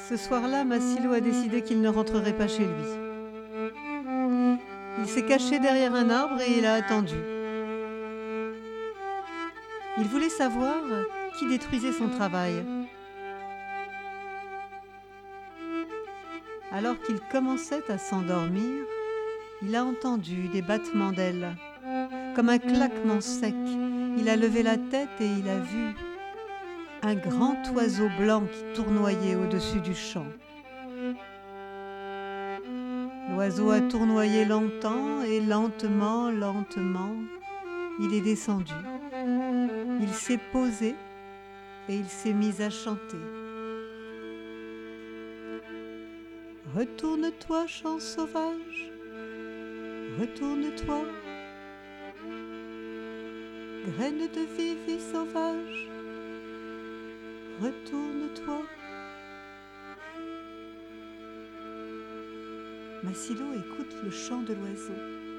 Ce soir-là, Massilo a décidé qu'il ne rentrerait pas chez lui. Il s'est caché derrière un arbre et il a attendu. Il voulait savoir qui détruisait son travail. Alors qu'il commençait à s'endormir, il a entendu des battements d'ailes. Comme un claquement sec, il a levé la tête et il a vu un grand oiseau blanc qui tournoyait au-dessus du champ. L'oiseau a tournoyé longtemps et lentement, il est descendu. Il s'est posé et il s'est mis à chanter. Retourne-toi, chant sauvage, retourne-toi, graine de vie sauvage, retourne-toi. Massilo écoute le chant de l'oiseau.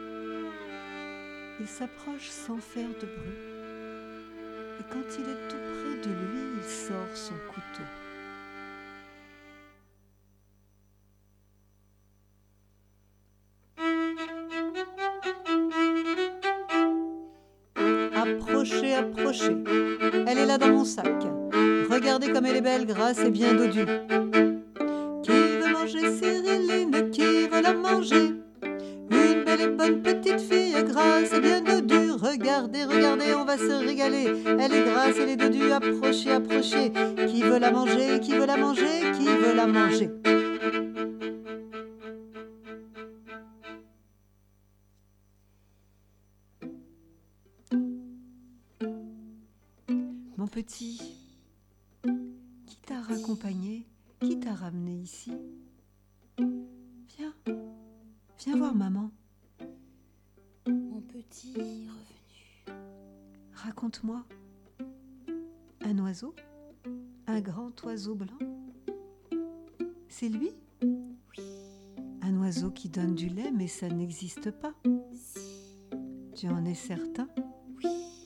Il s'approche sans faire de bruit. Et quand il est tout près de lui, il sort son couteau. Approchez, approchez. Elle est là dans mon sac. Regardez comme elle est belle, grasse et bien dodue. Qui veut manger Cyriline? Qui veut la manger? Une belle et bonne petite fille, grasse et bien dodue. Regardez, regardez, on va se régaler. Elle est grasse, elle est dodue. Approchez, approchez. Qui veut la manger? Qui veut la manger? Qui veut la manger? Mon petit, qui t'a raccompagné? Qui t'a ramené ici? Viens voir maman. Mon petit est revenu. Raconte-moi. Un oiseau? Un grand oiseau blanc? C'est lui? Oui. Un oiseau qui donne du lait, mais ça n'existe pas. Si. Tu en es certain? Oui.